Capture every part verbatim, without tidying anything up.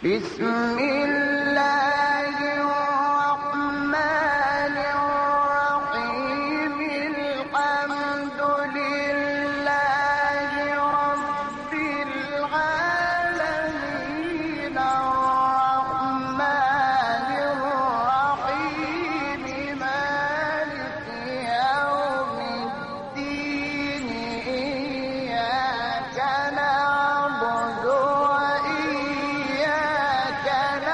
بسم الله الرحمن الرحيم الحمد لله رب العالمين الرحمن الرحيم مالك يوم الدين إياك نعبد وإياك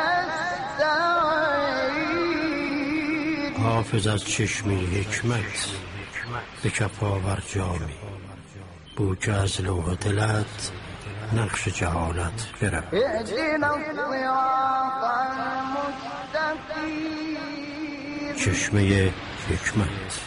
نستعين. حافظ از چشمه حکمت به کف آور جامی، بو که از لوح دلت نقش جهالت گرفت. اهدنا الصراط المستقیم. چشمه حکمت.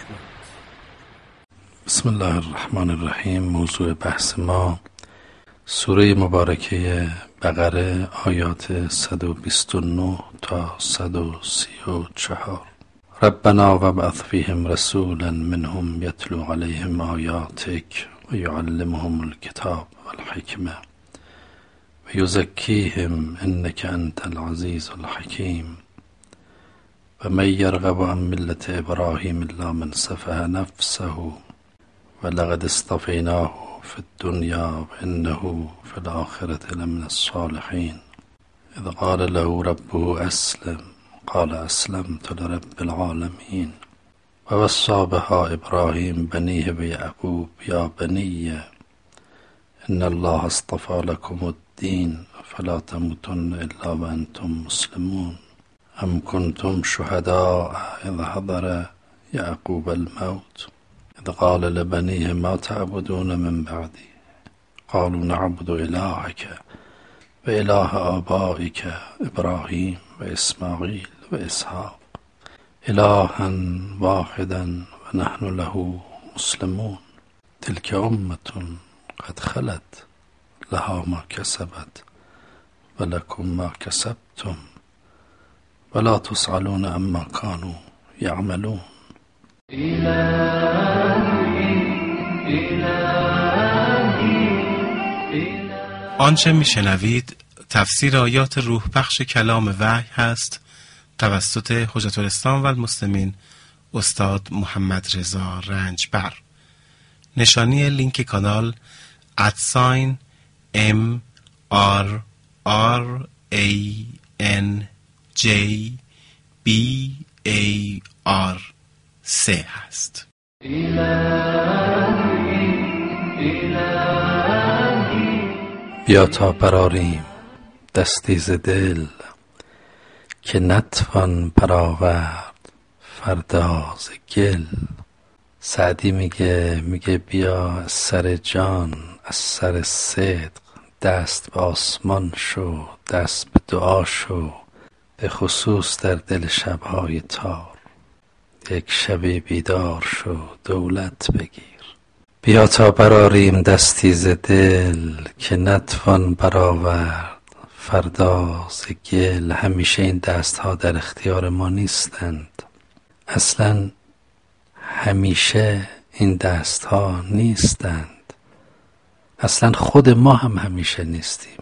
بسم الله الرحمن الرحیم. موضوع بحث ما سوره مبارکه بقره، آیات صد و بیست و نه تا صد و سی و چهار. ربنا وابعث فیهم رسولا منهم یتلو علیهم آیاتک و یعلمهم الکتاب والحکمه و یزکیهم انک انت العزیز الحکیم و من یرغب عن ملت ابراهیم الا من سفه نفسه ولقد اصطفیناه فی الدنیا وانه فی الآخرة لمن الصالحین اذ قال له ربه اسلم قال اسلمت لرب العالمین و وصی بها ابراهیم بنیه و یعقوب یا بنی ان الله اصطفى لكم الدین فلا تموتن الا وانتم مسلمون ام کنتم شهداء اذ حضر یعقوب الموت اذ قال لبنیه ما تعبدون من بعدی قالوا نعبد الهک و اله آبائک ابراهیم و اسماعیل و اسحاق الها واحدا و نحن له مسلمون تلك امة قد خلت لها ما کسبت و لکم ما کسبتم ولا تسألون عما كانوا يعملون. آنچه میشنوید تفسیر آیات روح بخش کلام وحی هست توسط حجت الاسلام و المسلمین استاد محمد رضا رنجبر. نشانی لینک کانال ادساین ام آر آر ای ان جی بی ای آر سه هست. بیا تا براریم دستی ز دل که نتوان برآورد فردا ز گل. سعدی میگه میگه بیا از سر جان از سر صدق دست به آسمان شو، دست به دعا شو، به خصوص در دل شبهای تار. یک شبی بیدار شو دولت بگیر. بیا تا براریم دستی ز دل که نتوان برآورد فردا ز گل. همیشه این دست ها در اختیار ما نیستند. اصلا همیشه این دست ها نیستند. اصلا خود ما هم همیشه نیستیم.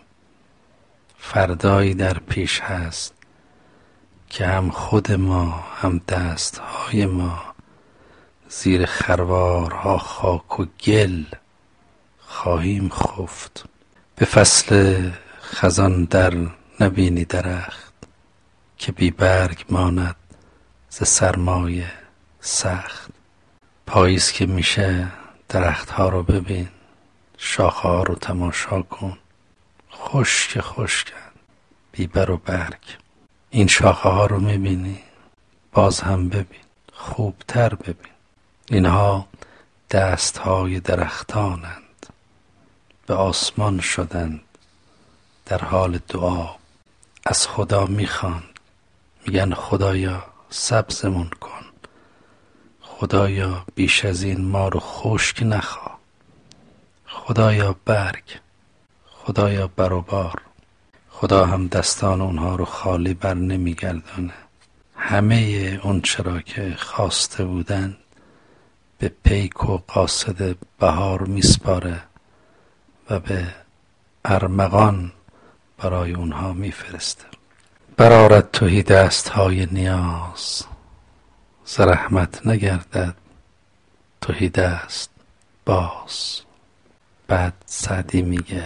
فردایی در پیش هست که هم خود ما هم دست های ما زیر خروارها خاک و گل خواهیم خفت. به فصل خزان در نبینی درخت که بی برگ ماند ز سرمایه سخت. پاییز که میشه درخت ها رو ببین، شاخه ها رو تماشا کن، خشک خشکن بی بر و برگ. این شاخه ها رو میبینی باز هم ببین، خوبتر ببین. اینها دست های درختانند، به آسمان شدند در حال دعا. از خدا میخوان، میگن خدایا سبزمون کن، خدایا بیش از این ما رو خشک نخوا، خدایا برگ، خدایا بر و بار. خدا هم دستان اونها رو خالی بر نمیگردانه. همه اون چرا که خواسته بودن به پیک و قاصد بهار میسپاره و به ارمغان برای اونها میفرسته. برآرد تهی دستهای نیاز، ز رحمت نگردد تهی دست باز. بعد سعدی میگه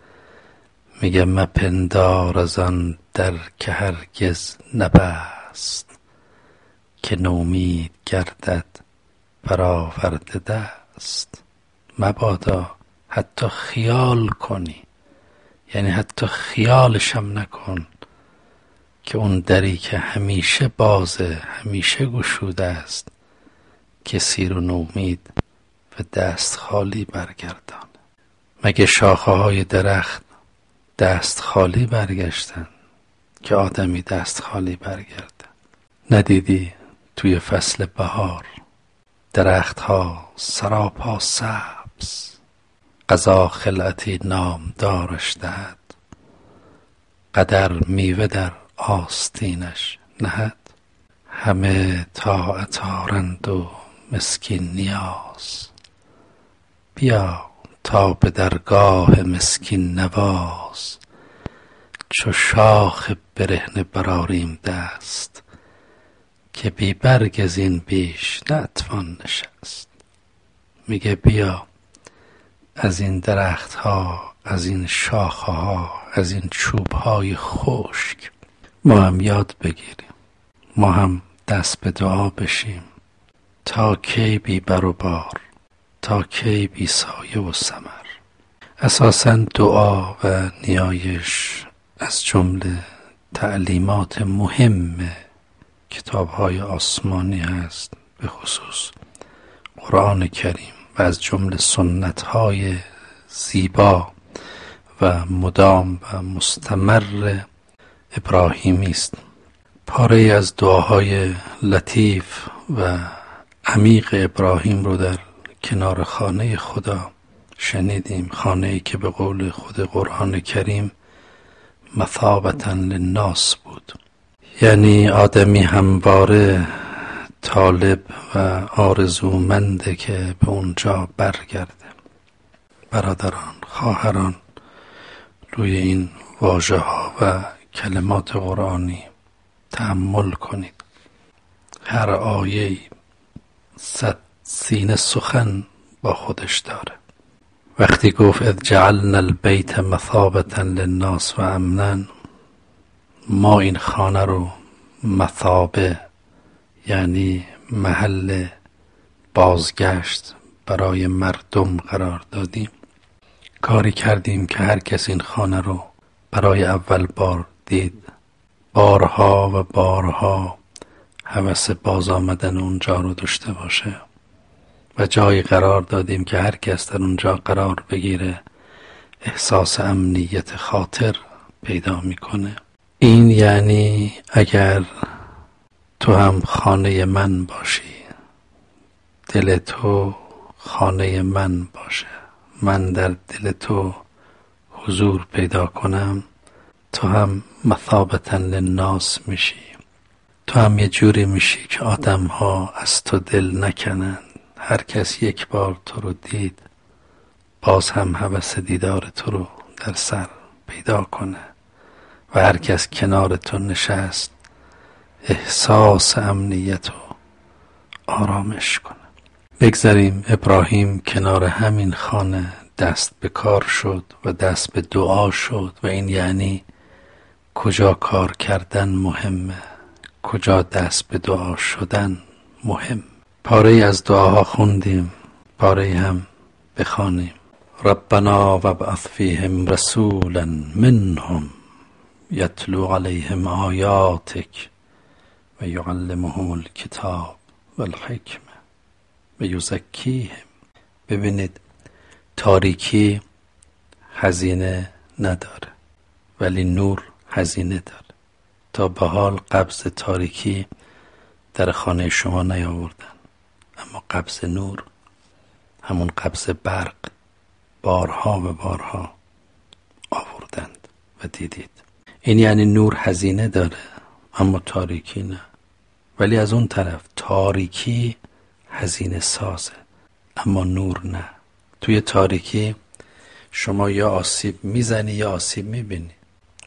میگه مپندار از آن در که هرگز نبست، که نومید گردد برآورده دست. مبادا حتی خیال کنی، یعنی حتی خیالشم نکن که اون دری که همیشه بازه، همیشه گشوده است، کسی رو نومید و دست خالی برگردان. مگه شاخه های درخت دست خالی برگشتن که آدمی دست خالی برگرده؟ ندیدی توی فصل بهار درخت ها سراپا سبز، قضا خلعتی نامدارش دهد، قدر میوه در آستینش نهد. همه طاعت آرند و مسکین نیاز، بیا تا به درگاه مسکین نواز. چو شاخ برهنه برآریم دست، که بی برگ از این بیش نتوان نشست. میگه بیا از این درخت ها، از این شاخه ها، از این چوب های خشک ما هم یاد بگیریم، ما هم دست به دعا بشیم. تا کی بی بر و بار، تا کی بی سایه و ثمر. اساساً دعا و نیایش از جمله تعلیمات مهم کتاب‌های آسمانی هست، به خصوص قرآن کریم، و از جمله سنت‌های زیبا و مدام و مستمر ابراهیمی است. پاره از دعاهای لطیف و عمیق ابراهیم رو در کنار خانه خدا شنیدیم، خانه‌ای که به قول خود قرآن کریم مثابةً للناس بود، یعنی آدمی همواره طالب و آرزومنده که به اونجا برگرده. برادران، خواهران، روی این واژه ها و کلمات قرآنی تأمل کنید. هر آیه‌ای صد سینه سخن با خودش داره. وقتی گفت اذ جعلنا البیت مثابة للناس و امنا، ما این خانه رو مثابه، یعنی محل بازگشت برای مردم قرار دادیم. کاری کردیم که هر کس این خانه رو برای اول بار دید بارها و بارها هوس باز آمدن اونجا رو داشته باشه، و جایی قرار دادیم که هر کس در اونجا قرار بگیره احساس امنیت خاطر پیدا میکنه. این یعنی اگر تو هم خانه من باشی، دل تو خانه من باشه، من در دل تو حضور پیدا کنم، تو هم مثابة للناس میشی. تو هم یه جوری میشی که آدم ها از تو دل نکنن. هر کس یک بار تو رو دید باز هم هوس دیدار تو رو در سر پیدا کنه، و هر کس کنار تو نشست احساس امنیت و آرامش کنه. بگذاریم ابراهیم کنار همین خانه دست به کار شد و دست به دعا شد، و این یعنی کجا کار کردن مهمه، کجا دست به دعا شدن مهم. پاره از دعاها خوندیم، پاره هم بخوانیم. ربنا وابعث فیهم رسولا منهم یتلو علیهم آیاتک و یعلمهم الکتاب والحکمه و یزکیهم. ببینید، تاریکی هزینه نداره ولی نور هزینه داره. تا به حال قبض تاریکی در خانه شما نیاوردن، اما قبض نور، همون قبض برق، بارها و بارها آوردند و دیدید. این یعنی نور هزینه داره اما تاریکی نه. ولی از اون طرف تاریکی هزینه سازه اما نور نه. توی تاریکی شما یا آسیب میزنی یا آسیب میبینی.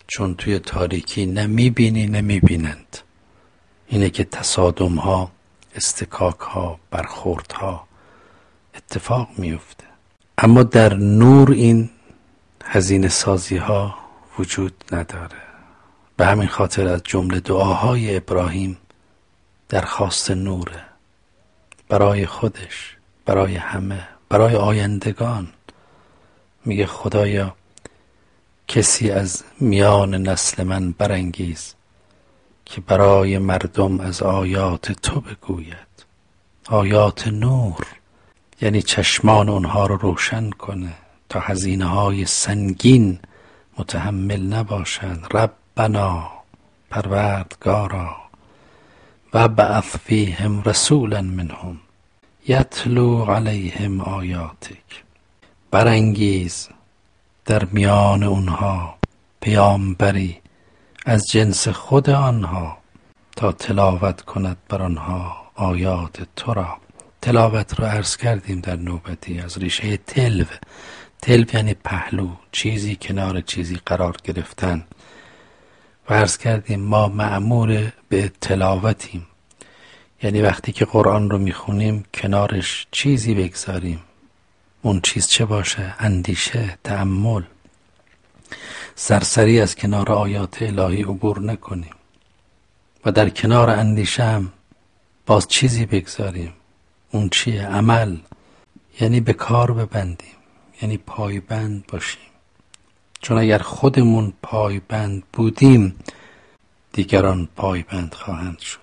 چون توی تاریکی نه میبینی نه میبینند. اینه که تصادم ها، استکاک ها، برخورد ها اتفاق میفته. اما در نور این هزینه سازی ها وجود نداره. به همین خاطر از جمله دعاهای ابراهیم درخواست نوره، برای خودش، برای همه، برای آیندگان. میگه خدایا کسی از میان نسل من برانگیز که برای مردم از آیات تو بگوید. آیات نور یعنی چشمان اونها رو روشن کنه تا هزینه های سنگین متحمل نباشند. ربنا، پروردگارا، و بعث فیهم رسولا منهم یتلو علیهم آیاتک، برانگیز در میان اونها پیامبری از جنس خود آنها تا تلاوت کند بر آنها آیات تو را. تلاوت رو عرض کردیم در نوبتی، از ریشه تلو. تلو یعنی پهلو، چیزی کنار چیزی قرار گرفتن. و عرض کردیم ما مأمور به تلاوتیم، یعنی وقتی که قرآن رو میخونیم کنارش چیزی بگذاریم. اون چیز چه باشه؟ اندیشه، تأمل. سرسری از کنار آیات الهی عبور نکنیم و در کنار اندیشه هم باز چیزی بگذاریم. اون چیه؟ عمل. یعنی به کار ببندیم، یعنی پایبند باشیم. چون اگر خودمون پایبند بودیم دیگران پایبند خواهند شد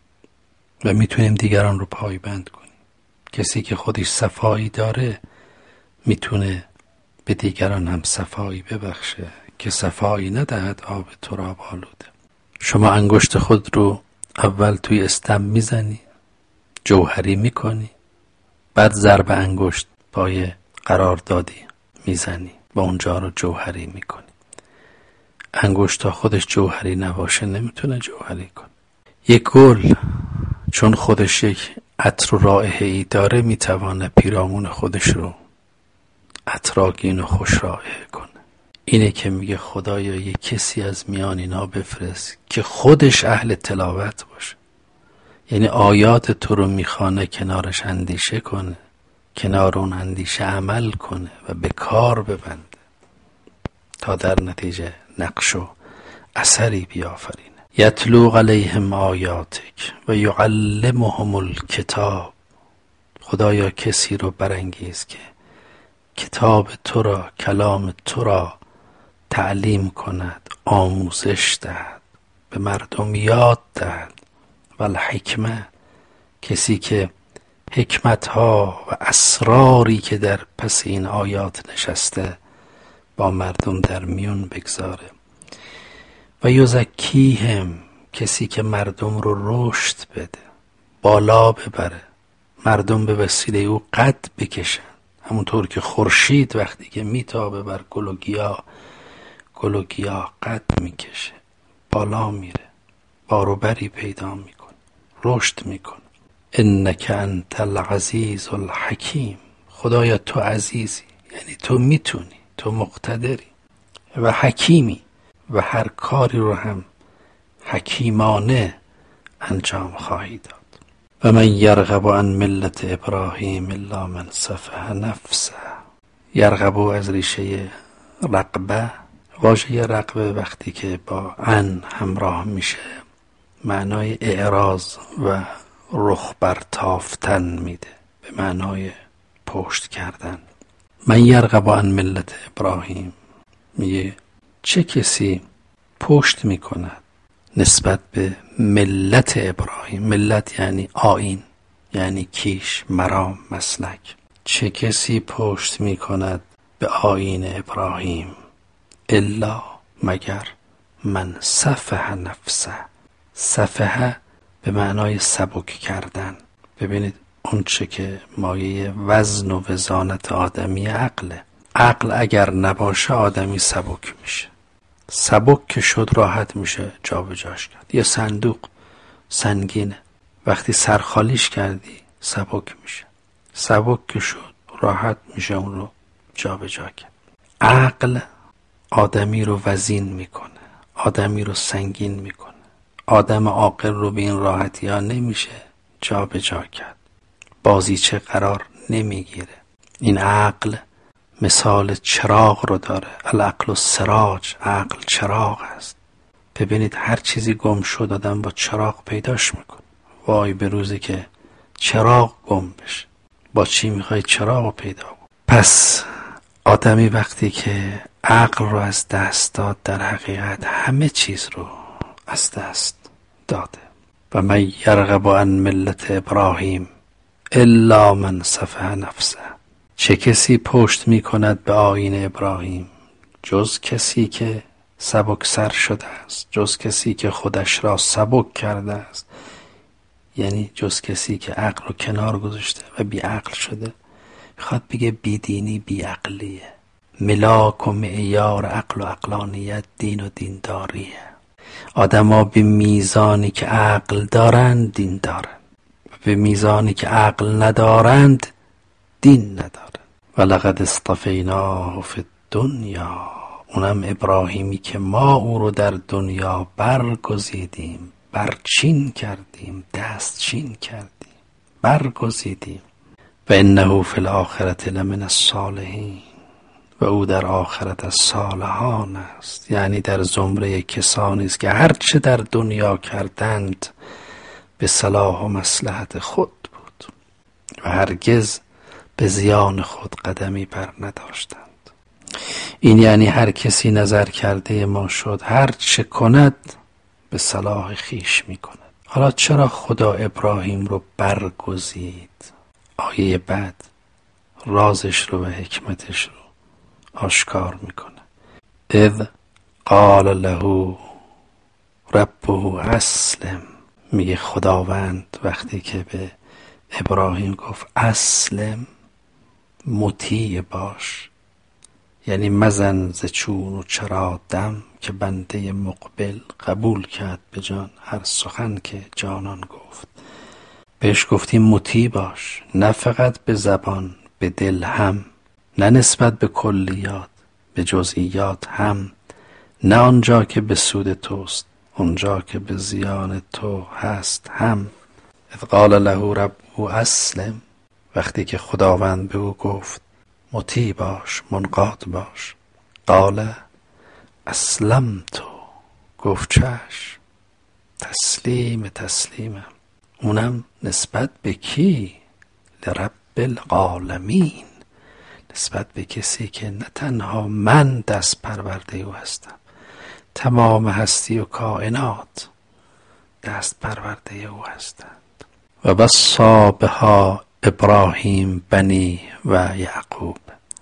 و میتونیم دیگران رو پایبند کنیم. کسی که خودش صفایی داره میتونه به دیگران هم صفایی ببخشه. که صفایی ندهد آب تراب آلوده. شما انگشت خود رو اول توی استم میزنی، جوهری میکنی، بعد ضرب انگشت پای قراردادی میزنی و اونجا رو جوهری میکنی. انگشت تا خودش جوهری نباشه نمیتونه جوهری کنه. یک گل چون خودش یک عطر و رائحه‌ای داره میتوانه پیرامون خودش رو عطرآگین و خوش رائحه کنه. اینه که میگه خدایا یک کسی از میان اینا بفرست که خودش اهل تلاوت باشه، یعنی آیات تو رو میخوانه کنارش اندیشه کنه، کنار اون اندیشه عمل کنه و به کار ببنده تا در نتیجه نقش و اثری بیافرینه. یتلو علیهم آیاتک و یعلمهم الکتاب. خدایا کسی رو برانگیز که کتاب تو را، کلام تو را تعلیم کند، آموزش دهد، به مردم یاد دهد. و الحکمه، کسی که حکمت ها و اسراری که در پس این آیات نشسته با مردم در میون بگذاره. و یزکیهم، کسی که مردم رو رشد بده، بالا ببره، مردم به وسیله او قد بکشن. همونطور که خورشید وقتی که میتابه بر گل و گیاه، گل و گیاه قد میکشه، بالا میره، باروبری پیدا میکنه، رشد میکنه. انک انت العزیز الحکیم. خدایا تو عزیزی، یعنی تو میتونی، تو مقتدری و حکیمی و هر کاری رو هم حکیمانه انجام خواهی داد. و من یرغب عن ملت ابراهیم الا من سفه نفسه. یرغب از ریشه رغبه. واژه رغبه وقتی که با عن همراه میشه معنای اعراض و رخ برتافتن میده، به معنای پشت کردن. من یرغب عن ملت ابراهیم، میگه چه کسی پشت میکند نسبت به ملت ابراهیم. ملت یعنی آیین، یعنی کیش، مرام، مسلک. چه کسی پشت میکند به آیین ابراهیم الا مگر من سفه نفسه. سفه به معنای سبک کردن. ببینید اون چه که مایه وزن و وزانت آدمی عقله. عقل اگر نباشه آدمی سبک میشه. سبک که شد راحت میشه جا به جاش کرد. یه صندوق سنگینه، وقتی سرخالیش کردی سبک میشه. سبک که شد راحت میشه اون رو جا به جا کرد. عقل آدمی رو وزین میکنه، آدمی رو سنگین میکنه. آدم عاقل رو به این راحتی ها نمیشه جا به جا کرد. بازیچه قرار نمیگیره. این عقل مثال چراغ رو داره. العقل السراج، عقل چراغ است. ببینید هر چیزی گم شد آدم با چراغ پیداش میکنه. وای به روزی که چراغ گم بشه. با چی میخوای چراغ رو پیدا کن؟ پس آدمی وقتی که عقل رو از دست داد در حقیقت همه چیز رو از دست داده. و من یرغب عن ملت ابراهیم الا من صفح نفسه. چه کسی پشت میکند به آیین ابراهیم جز کسی که سبک سر شده است، جز کسی که خودش را سبک کرده است، یعنی جز کسی که عقل رو کنار گذاشته و بی عقل شده. میخواد بگه بی دینی بی عقلیه. ملاک و معیار عقل و عقلانیت دین و دینداریه. آدم ها به میزانی که عقل دارند دین دارند، به میزانی که عقل ندارند دین ندارند. ولقد اصطفیناه فی الدنیا، اونم ابراهیمی که ما او رو در دنیا برگزیدیم، برچین کردیم، دستچین کردیم، برگزیدیم. و انه فی الاخرة لمن الصالحین، و او در آخرت از صالحان است. یعنی در زمره کسانی است که هرچه در دنیا کردند به صلاح و مصلحت خود بود و هرگز به زیان خود قدمی بر نداشتند. این یعنی هر کسی نظر کرده ما شد هر چه کند به صلاح خیش می کند. حالا چرا خدا ابراهیم رو برگزید؟ آیه بعد رازش رو و حکمتش رو آشکار میکنه. اذ قال له ربه اسلم، میگه خداوند وقتی که به ابراهیم گفت اسلم، مطیع باش، یعنی مزن ز چون و چرا دم، که بنده مقبل قبول کرد به جان هر سخن که جانان گفت. بهش گفتیم مطیع باش، نه فقط به زبان، به دل هم، نه نسبت به کلیات، به جزئیات هم، نه آنجا که به سود توست، اونجا که به زیان تو هست هم. اذ قال له ربه اسلم، وقتی که خداوند به او گفت مطیع باش، منقاد باش. قال اسلمت، گفت چشم، تسلیم تسلیمم. اونم نسبت به کی؟ لرب العالمین، نسبت به کسی که نه تنها من دست پرورده او هستم، تمام هستی و کائنات دست پرورده او هستند. و وصی بها ابراهیم بنی و یعقوب.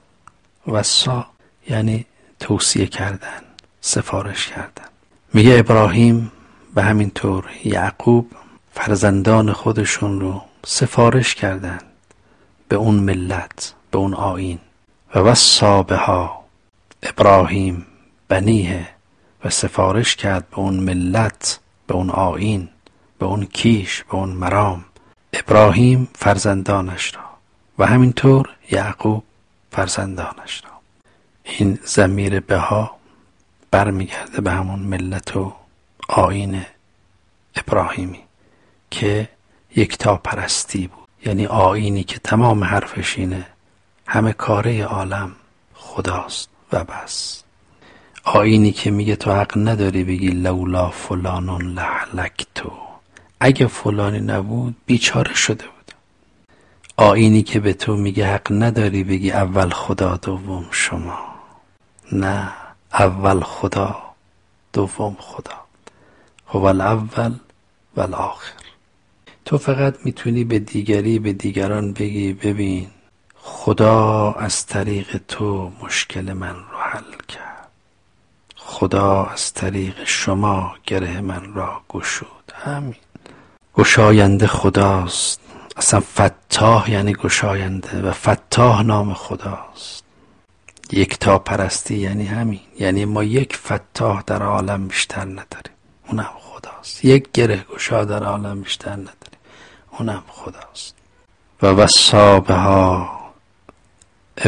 وصی یعنی توصیه کردن، سفارش کردن. میگه ابراهیم به همین طور یعقوب فرزندان خودشون رو سفارش کردن به اون ملت، به اون آیین. و وصی بها ابراهیم بنیه، و سفارش کرد به اون ملت، به اون آیین، به اون کیش، به اون مرام، ابراهیم فرزندانش را و همینطور یعقوب فرزندانش را. این ضمیر بها برمیگرده به همون ملت و آیین ابراهیمی که یکتا پرستی بود، یعنی آیینی که تمام حرفش اینه همه کاره عالم خداست و بس. آیینی که میگه تو حق نداری بگی لولا فلانون لهلکتو، اگه فلانی نبود بیچاره شده بود. آیینی که به تو میگه حق نداری بگی اول خدا دوم شما، نه، اول خدا دوم خدا، هو الاول و الاخر. تو فقط میتونی به دیگری به دیگران بگی ببین خدا از طریق تو مشکل من رو حل کرد، خدا از طریق شما گره من را گشود. همین. گشاینده خداست. اصلا فتاح یعنی گشاینده و فتاح نام خداست. یکتا پرستی یعنی همین، یعنی ما یک فتاح در عالم بیشتر نداریم، اونم خداست. یک گره گشا در عالم بیشتر نداریم، اونم خداست. و وصی بها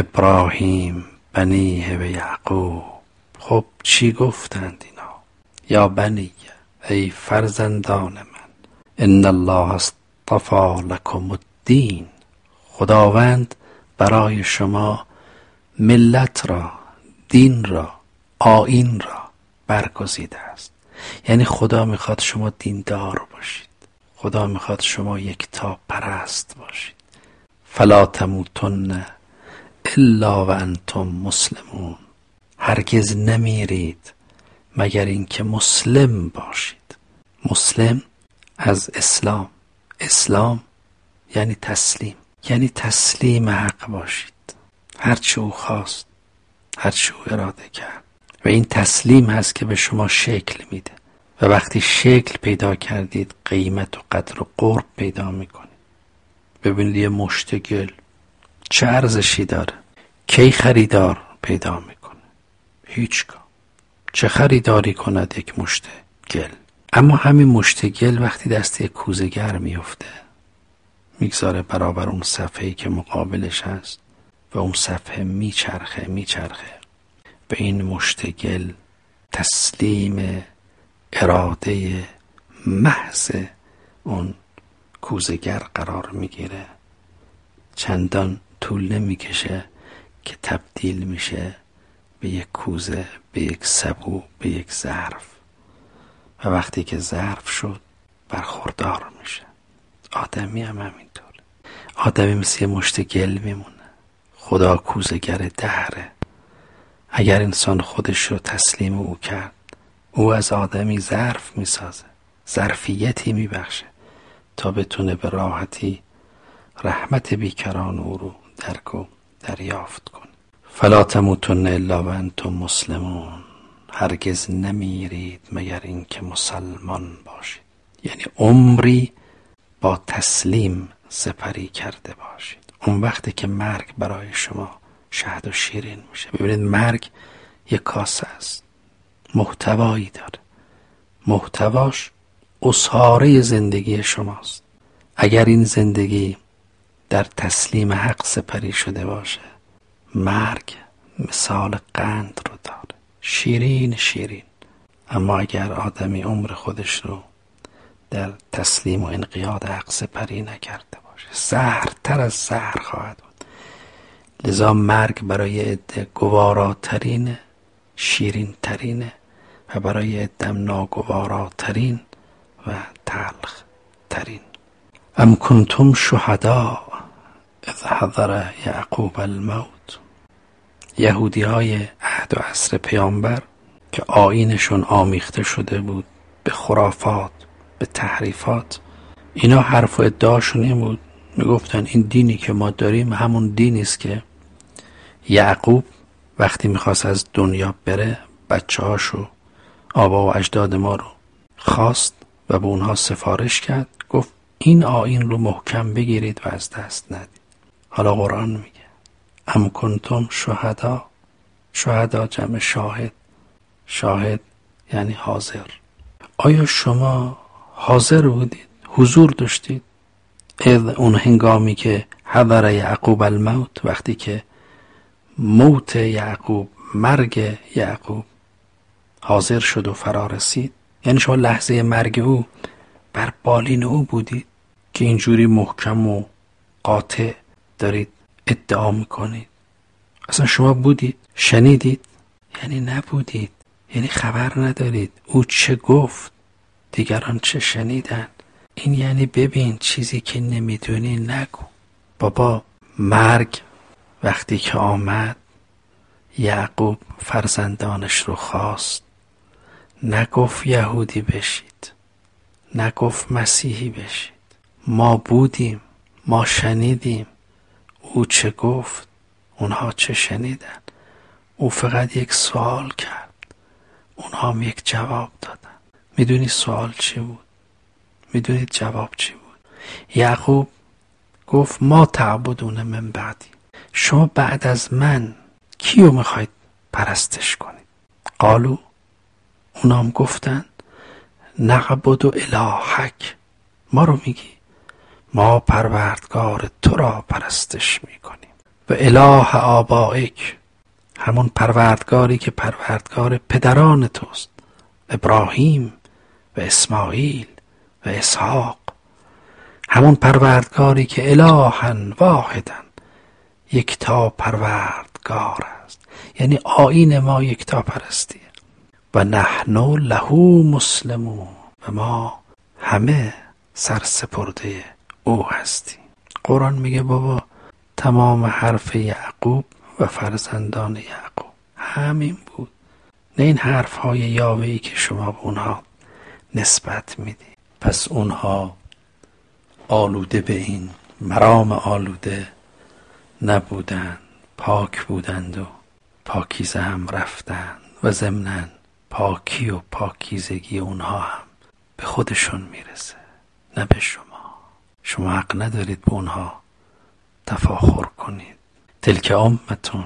ابراهیم بنیه و یعقوب. خب چی گفتند اینا؟ یا بنی، ای فرزندان من، ان الله اصطفی لکم الدین، خداوند برای شما ملت را، دین را، آیین را برگزیده است. یعنی خدا میخواد شما دیندار باشید، خدا میخواد شما یکتا پرست باشید. فلا تموتن الا و انتم مسلمون، هرگز نمیرید مگر اینکه مسلم باشید. مسلم از اسلام، اسلام یعنی تسلیم، یعنی تسلیم حق باشید، هرچه او خواست، هرچه او اراده کرد. و این تسلیم هست که به شما شکل میده و وقتی شکل پیدا کردید قیمت و قدر و قرب پیدا میکنید. ببینید یه مشت گل چه ارزشی داره، کی خریدار پیدا میکنه؟ هیچگاه. چه خریداری کند یک مشت گل؟ اما همین مشت گل وقتی دست یک کوزه‌گر میفته، میگذاره برابر اون صفحه‌ای که مقابلش هست و اون صفحه میچرخه میچرخه و این مشت گل تسلیم اراده محض اون کوزه‌گر قرار میگیره. چندان طول نمیکشه که تبدیل میشه به یک کوزه، به یک سبو، به یک ظرف. و وقتی که ظرف شد برخوردار میشه. آدمی هم همینطور. آدمی مثل یه مشت گل میمونه. خدا کوزه‌گر دهره. اگر انسان خودش رو تسلیم او کرد، او از آدمی ظرف میسازه، ظرفیتی میبخشه تا بتونه به راحتی رحمت بیکران او رو درک و دریافت کنه. فلا تموتن الا و انتم مسلمون، هرگز نمیرید مگر اینکه مسلمان باشید. یعنی عمری با تسلیم سپری کرده باشید. اون وقتی که مرگ برای شما شهد و شیرین میشه. ببینید مرگ یک کاسه است، محتوایی داره. محتواش اسهاره زندگی شماست. اگر این زندگی در تسلیم حق سپری شده باشه، مرگ مثال قند رو داره، شیرین شیرین. اما اگر آدمی عمر خودش رو در تسلیم و انقیاد حق سپری نکرده باشه، زهرتر از زهر خواهد بود. لذا مرگ برای عده گواراترینه، شیرین ترینه و برای عدم ناگواراترین و تلخ ترین. ام کنتم شهدا اذ حضر یعقوب الموت. یهودی های عهد و عصر پیامبر که آیینشون آمیخته شده بود به خرافات، به تحریفات، اینا حرف و ادعاشون این بود، میگفتن این دینی که ما داریم همون دینی است که یعقوب وقتی میخواست از دنیا بره بچه هاشو، آبا و اجداد ما رو خواست و به اونها سفارش کرد، گفت این آیین رو محکم بگیرید و از دست ندید. حالا قرآن میگه ام کنتم شهدا. شهدا جمع شاهد. شاهد یعنی حاضر. آیا شما حاضر بودید، حضور داشتید اذ اون هنگامی که حضر یعقوب الموت، وقتی که موت یعقوب، مرگ یعقوب حاضر شد و فرا رسید؟ یعنی شما لحظه مرگ او بر بالین او بودید که اینجوری محکم و قاطع دارید ادعا میکنید؟ اصلا شما بودید؟ شنیدید؟ یعنی نبودید، یعنی خبر ندارید او چه گفت، دیگران چه شنیدن. این یعنی ببین چیزی که نمیدونی نگو. بابا مرگ وقتی که آمد، یعقوب فرزندانش رو خواست، نگفت یهودی بشید، نگفت مسیحی بشید. ما بودیم، ما شنیدیم او چه گفت، اونها چه شنیدن. او فقط یک سوال کرد، اونها هم یک جواب دادن. میدونی سوال چی بود؟ میدونید جواب چی بود؟ یعقوب گفت ما تعبدون من بعدی. شما بعد از من کیو میخواید پرستش کنید؟ قالو، اونام گفتن نعبد الهک. ما رو میگی؟ ما پروردگار تو را پرستش میکنیم و اله آبائک، همون پروردگاری که پروردگار پدران توست. ابراهیم و اسماعیل و اسحاق. همون پروردگاری که الهن واحدن، یکتا پروردگار است. یعنی آیین ما یکتا پرستیه. و نحن له مسلمون، و ما همه سرسپرده او هستیم. قرآن میگه بابا تمام حرف یعقوب و فرزندان یعقوب همین بود، نه این حرف های یاوه‌ای که شما به اونها نسبت میدی. پس اونها آلوده به این مرام آلوده نبودند، پاک بودند و پاکیزه هم رفتند و ضمناً پاکی و پاکیزگی اونها هم به خودشون میرسه، نه به شما. شما حق ندارید به اونها تفاخر کنید. تلک امتون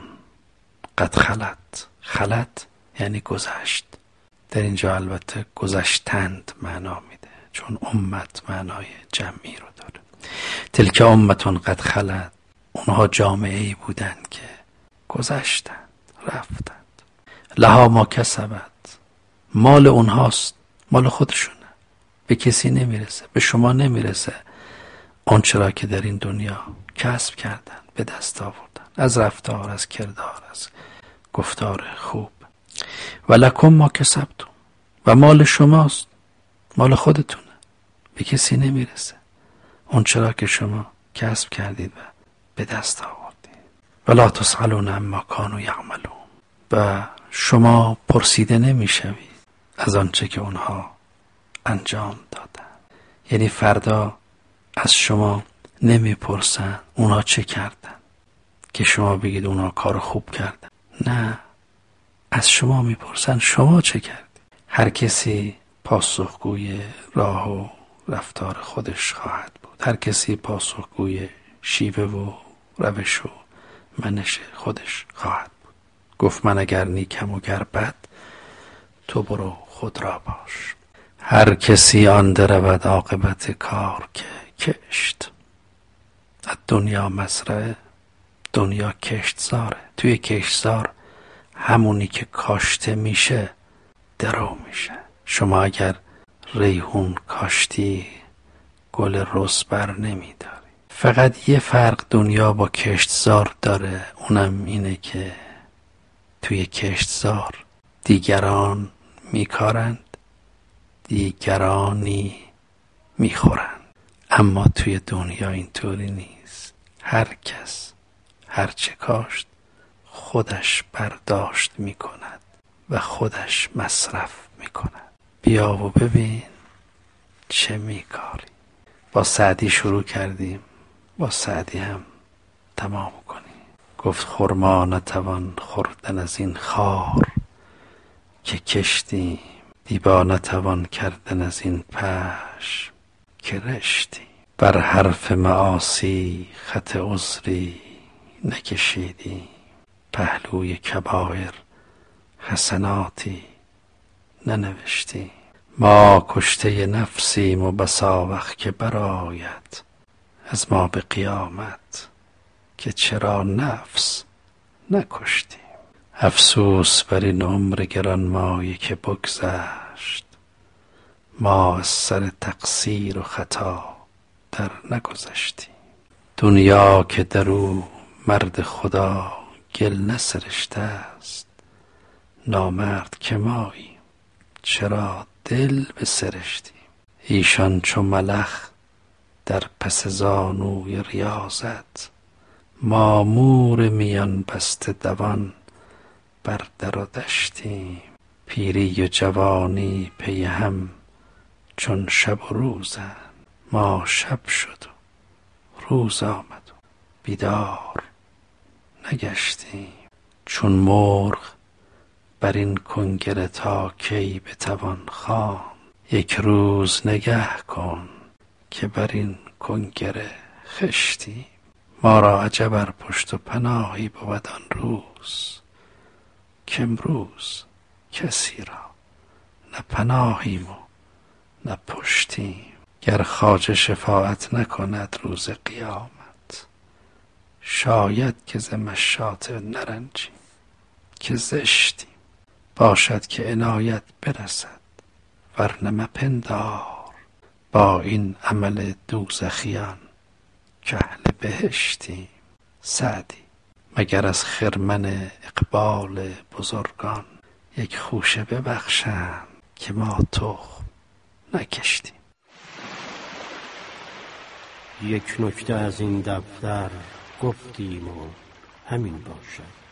قد خلت. خلت یعنی گذشت. در اینجا البته گذشتند معنا میده، چون امت معنای جمعی رو داره. تلک امتون قد خلت، اونها جامعه‌ای بودند که گذشتند، رفتند. لها ما کسبت، مال اونهاست، مال خودشونه، به کسی نمیرسه، به شما نمیرسه. اون چرا که در این دنیا کسب کردن، به دست آوردن، از رفتار، از کردار، از گفتار خوب. و لکم ما کسبتم، و مال شماست، مال خودتونه، به کسی نمیرسه. اون چرا که شما کسب کردید و به دست آوردید. و لا تسألون عما کانوا یعملون، و شما پرسیده نمیشوید از آنچه که اونها انجام دادن. یعنی فردا از شما نمیپرسن اونها چه کردن که شما بگید اونها کار خوب کردن. نه، از شما میپرسن شما چه کردی. هر کسی پاسخگوی راه و رفتار خودش خواهد بود. هر کسی پاسخگوی شیوه و روش و منش خودش خواهد بود. گفت من اگر نیکم و گر بد، تو برو خود را باش. هر کسی آن درود عاقبت کار که کشت. از دنیا مزرعه، دنیا کشتزاره. توی کشتزار همونی که کاشته میشه درو میشه. شما اگر ریحون کاشتی گل رز بر نمیداری. فقط یه فرق دنیا با کشتزار داره، اونم اینه که توی کشتزار دیگران میکارند، دیگرانی میخورند. اما توی دنیا اینطوری نیست. هر کس هر چه کاشت خودش برداشت میکند و خودش مصرف میکند. بیا و ببین چه میکاری. با سعدی شروع کردیم، با سعدی هم تمام کنیم. گفت خرما نتوان خوردن از این خار که کشتیم، دیبا نتوان کردن از این پشم که رشتیم. بر حرف معاصی خط عذری نکشیدیم، پهلوی کبایر حسناتی ننوشتیم. ما کشته نفسیم و بسا وقت که برآید از ما به قیامت که چرا نفس نکشتیم. افسوس بر این عمر گرانمایه که بگذشت، ما از سر تقصیر و خطا در نگذشتیم. دنیا که در او مرد خدا گل نسرشته است، نامرد که مایی چرا دل بسرشتیم. ایشان چو ملخ در پس زانوی ریاضت، ما مور میان بسته دوان بر در و دشتیم. پیری و جوانی پی هم چون شب و روزند، ما شب شد و روز آمد و بیدار نگشتیم. چون مرغ بر این کنگره تا کی بتوان خواند، یک روز نگه کن که بر این کنگره خشتیم. ما را عجب ار پشت و پناهی بود آن روز، که امروز کسی را نه پناهیم و نه پشتیم. گر خواجه شفاعت نکند روز قیامت، شاید که ز مشاطه نرنجیم که زشتیم. باشد که عنایت برسد ورنه مپندار با این عمل دوزخیان که اهل بهشتیم. سعدی مگر از خرمن اقبال بزرگان یک خوشه ببخشند که ما تخم نکشتیم. یک نکته از این دفتر گفتیم و همین باشد.